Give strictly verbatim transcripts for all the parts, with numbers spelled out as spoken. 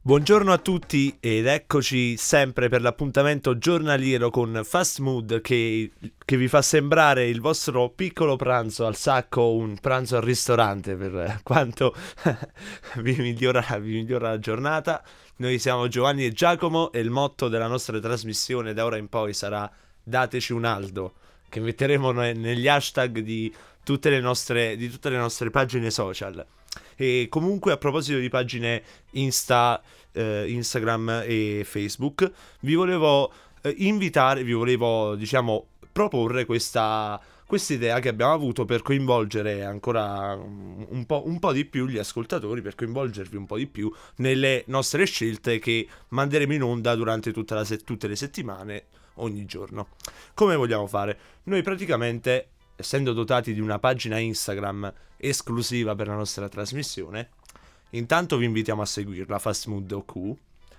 Buongiorno a tutti ed eccoci sempre per l'appuntamento giornaliero con Fast Mood che, che vi fa sembrare il vostro piccolo pranzo al sacco, un pranzo al ristorante per quanto vi migliora, vi migliora la giornata. Noi siamo Giovanni e Giacomo e il motto della nostra trasmissione da ora in poi sarà dateci un Aldo, che metteremo ne- negli hashtag di tutte le nostre, di tutte le nostre pagine social. E comunque, a proposito di pagine Insta, eh, Instagram e Facebook, vi volevo eh, invitare, vi volevo diciamo proporre questa questa idea che abbiamo avuto per coinvolgere ancora un un po', un po' di più gli ascoltatori, per coinvolgervi un po' di più nelle nostre scelte che manderemo in onda durante tutta la se- tutte le settimane, ogni giorno. Come vogliamo fare? Noi praticamente, essendo dotati di una pagina Instagram esclusiva per la nostra trasmissione, intanto vi invitiamo a seguirla, Fast Mood O Q,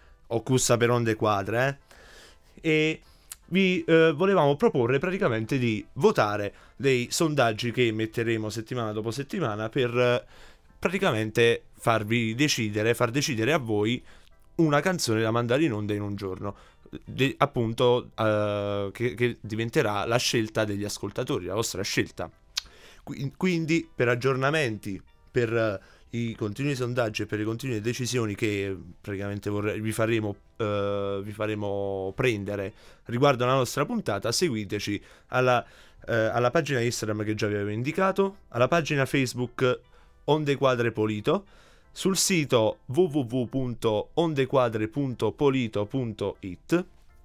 O Q sta per onde quadre, eh? E vi eh, volevamo proporre praticamente di votare dei sondaggi che metteremo settimana dopo settimana per eh, praticamente farvi decidere, far decidere a voi una canzone da mandare in onda in un giorno. De- appunto eh, che, che diventerà la scelta degli ascoltatori, la vostra scelta. Qui- Quindi per aggiornamenti, per eh, i continui sondaggi e per le continue decisioni che praticamente vorrei- vi faremo, eh, vi faremo prendere riguardo alla nostra puntata, seguiteci alla, eh, alla pagina Instagram che già vi avevo indicato, alla pagina Facebook Onde Quadre Polito, sul sito w w w punto ondequadre punto polito punto it,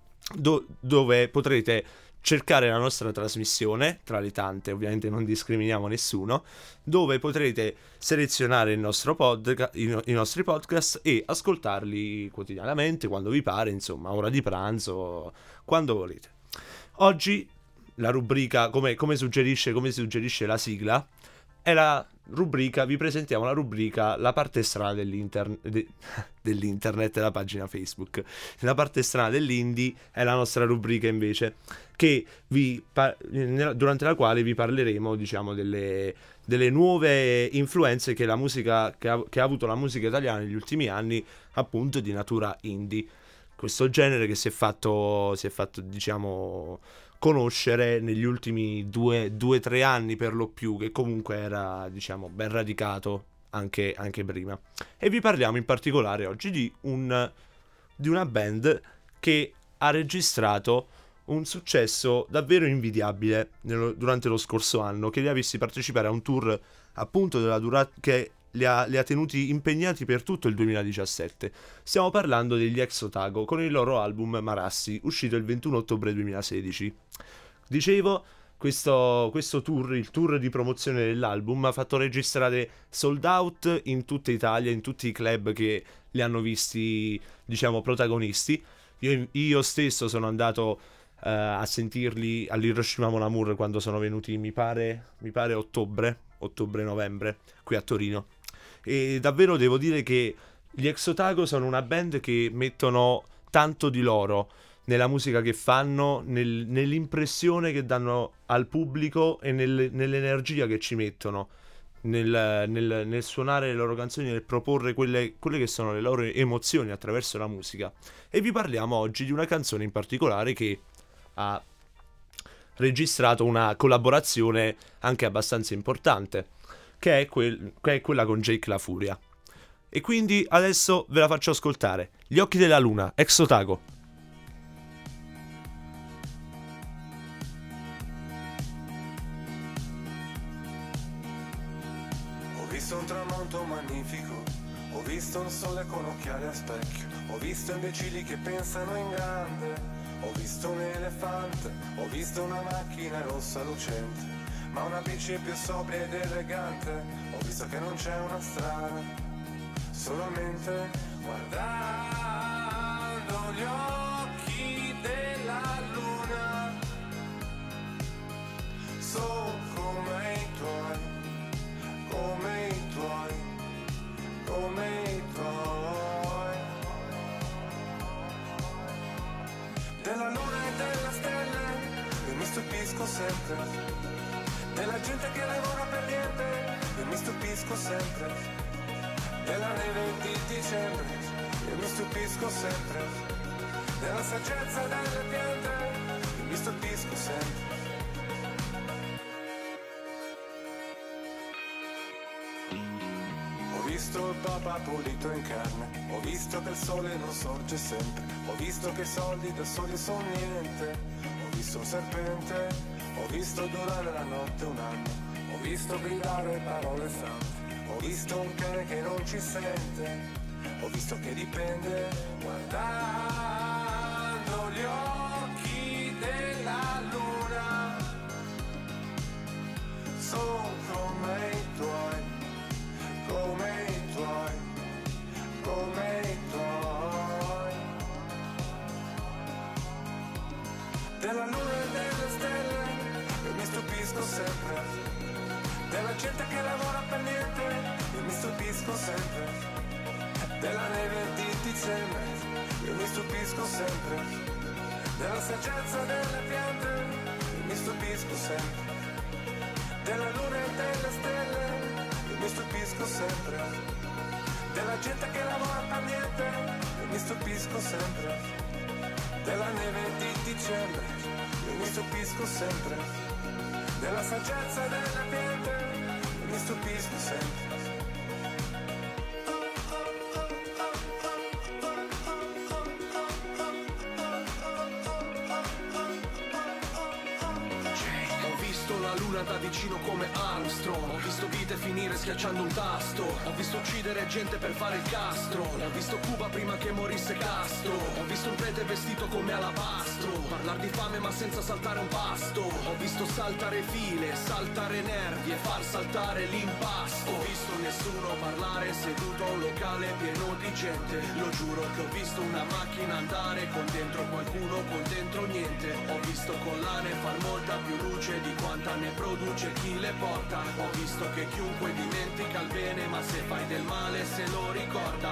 do- dove potrete cercare la nostra trasmissione, tra le tante, ovviamente non discriminiamo nessuno, dove potrete selezionare il nostro podca- i, no- i nostri podcast e ascoltarli quotidianamente, quando vi pare, insomma, a ora di pranzo, quando volete. Oggi la rubrica, come, come suggerisce, come suggerisce la sigla, è la rubrica, vi presentiamo la rubrica La parte strana dell'inter- de- dell'internet, la pagina Facebook. La parte strana dell'indie è la nostra rubrica invece, che vi par- durante la quale vi parleremo, diciamo, delle, delle nuove influenze che la musica che ha, che ha avuto la musica italiana negli ultimi anni, appunto di natura indie. Questo genere che si è fatto, si è fatto, diciamo, conoscere negli ultimi due o tre anni per lo più, che comunque era, diciamo, ben radicato anche, anche prima. E vi parliamo in particolare oggi di, un, di una band che ha registrato un successo davvero invidiabile nello, durante lo scorso anno, che li ha visti partecipare a un tour appunto della durata che li ha, li ha tenuti impegnati per tutto il duemiladiciassette. Stiamo parlando degli Ex Otago con il loro album Marassi, uscito il ventuno ottobre duemilasedici. Dicevo, questo, questo tour, il tour di promozione dell'album, ha fatto registrare sold out in tutta Italia, in tutti i club che li hanno visti, diciamo, protagonisti. Io, io stesso sono andato uh, a sentirli all'Hiroshima Mon Amour quando sono venuti, mi pare, mi pare ottobre, ottobre-novembre, qui a Torino. E davvero devo dire che gli Ex Otago sono una band che mettono tanto di loro nella musica che fanno, nel, nell'impressione che danno al pubblico e nel, nell'energia che ci mettono nel, nel, nel suonare le loro canzoni, nel proporre quelle, quelle che sono le loro emozioni attraverso la musica. E vi parliamo oggi di una canzone in particolare che ha registrato una collaborazione anche abbastanza importante, che è, quel, che è quella con Jake La Furia. E quindi adesso ve la faccio ascoltare. Gli occhi della luna, Ex Otago. Ho visto un tramonto magnifico, ho visto un sole con occhiali a specchio, ho visto imbecilli che pensano in grande, ho visto un elefante, ho visto una macchina rossa lucente, ma una bici più sobria ed elegante. Ho visto che non c'è una strada, solamente guardando gli occhi della luna. Sono come i tuoi, come i tuoi, come i tuoi. Della luna e delle stelle io mi stupisco sempre, della gente che lavora per niente io mi stupisco sempre, della neve di dicembre io mi stupisco sempre della saggezza delle piante, io mi stupisco sempre. Ho visto il Papa pulito in carne, ho visto che il sole non sorge sempre, ho visto che i soldi da soli sono niente, ho visto un serpente, ho visto durare la notte un anno, ho visto gridare parole sante, ho visto un cane che non ci sente, ho visto che dipende guardando gli occhi della luna, sono come i tuoi, come i tuoi, come i tuoi, della luna e delle stelle, io mi stupisco sempre, della gente che lavora per niente, io mi stupisco sempre, della neve di dicembre, io mi stupisco sempre, della saggezza delle piante, io mi stupisco sempre, della luna e delle stelle, io mi stupisco sempre, della gente che lavora per niente, io mi stupisco sempre, della neve di dicembre, io mi stupisco sempre, della saggezza delle piante, io mi stupisco sempre. Da vicino come Armstrong, ho visto vite finire schiacciando un tasto, ho visto uccidere gente per fare il castro, ho visto Cuba prima che morisse Castro, ho visto un prete vestito come alabastro, parlar di fame ma senza saltare un pasto, ho visto saltare file, saltare nervi e far saltare l'impasto, ho visto nessuno parlare seduto a un locale pieno di gente, lo giuro che ho visto una macchina andare con dentro qualcuno, con dentro niente, ho visto collane far molta più luce di quanta ne produce chi le porta, ho visto che chiunque dimentica il bene ma se fai del male se lo ricorda,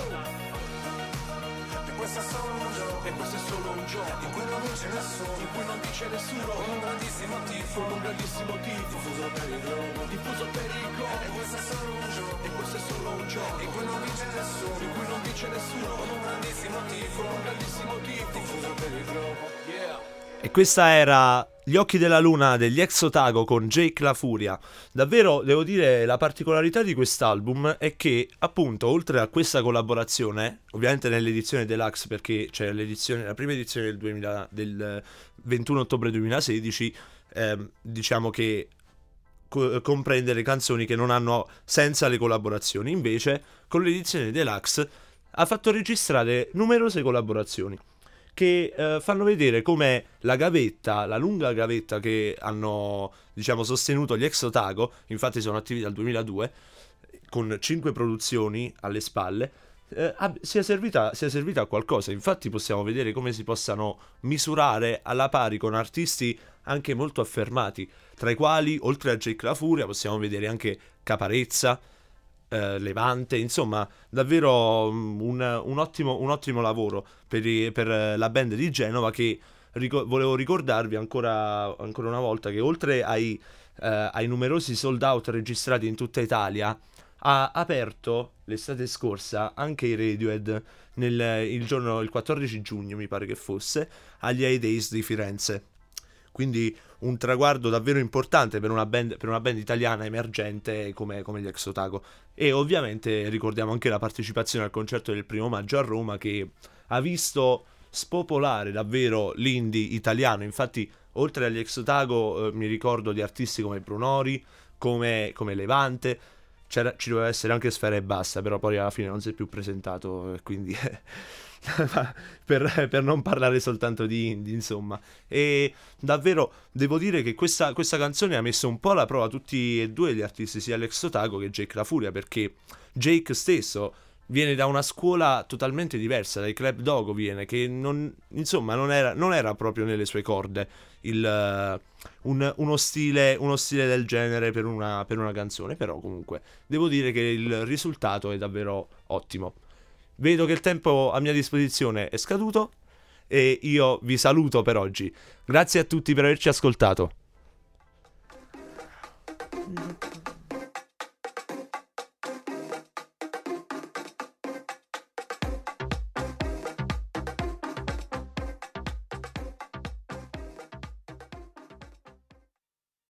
e questo è solo un gioco, e questo è solo un gioco in cui non vince nessuno, in cui non dice nessuno, con un grandissimo tifo, con un grandissimo tifo diffuso per il globo, diffuso per il globo, e questo è solo un gioco, e questo è solo un gioco in cui non vince nessuno, in cui non dice nessuno, con un grandissimo tifo, con un grandissimo tifo diffuso per il globo. Yeah. E questa era Gli occhi della luna degli Ex Otago con Jake La Furia. Davvero, devo dire, la particolarità di quest'album è che, appunto, oltre a questa collaborazione, ovviamente nell'edizione deluxe, perché c'è l'edizione, la prima edizione del, duemila, del ventuno ottobre duemilasedici, ehm, diciamo che co- comprende le canzoni che non hanno senza le collaborazioni. Invece, con l'edizione deluxe ha fatto registrare numerose collaborazioni che eh, fanno vedere come la gavetta, la lunga gavetta che hanno, diciamo, sostenuto gli Ex Otago, infatti sono attivi dal duemiladue, con cinque produzioni alle spalle, eh, ab- sia servita, sia servita a qualcosa. Infatti possiamo vedere come si possano misurare alla pari con artisti anche molto affermati, tra i quali, oltre a Jake La Furia, possiamo vedere anche Caparezza, Uh, Levante, insomma, davvero um, un, un, ottimo, un ottimo lavoro per, i, per la band di Genova, che ric- volevo ricordarvi ancora, ancora una volta che oltre ai, uh, ai numerosi sold out registrati in tutta Italia, ha aperto l'estate scorsa anche i Radiohead nel, il giorno, il quattordici giugno mi pare che fosse, agli A Days di Firenze. Quindi un traguardo davvero importante per una band, per una band italiana emergente come, come gli Ex Otago. E ovviamente ricordiamo anche la partecipazione al concerto del primo maggio a Roma, che ha visto spopolare davvero l'indie italiano. Infatti, oltre agli Ex Otago, eh, mi ricordo di artisti come Brunori, come, come Levante. C'era, ci doveva essere anche Sfera Ebbasta, però poi alla fine non si è più presentato, quindi per, per non parlare soltanto di indie, insomma. E davvero devo dire che questa, questa canzone ha messo un po' alla prova tutti e due gli artisti, sia Alex Otago che Jake La Furia, perché Jake stesso viene da una scuola totalmente diversa, dai Club Dogo viene, che non, insomma, non era, non era proprio nelle sue corde il, uh, un, uno, stile, uno stile del genere per una, per una canzone, però comunque devo dire che il risultato è davvero ottimo. Vedo che il tempo a mia disposizione è scaduto e io vi saluto per oggi. Grazie a tutti per averci ascoltato.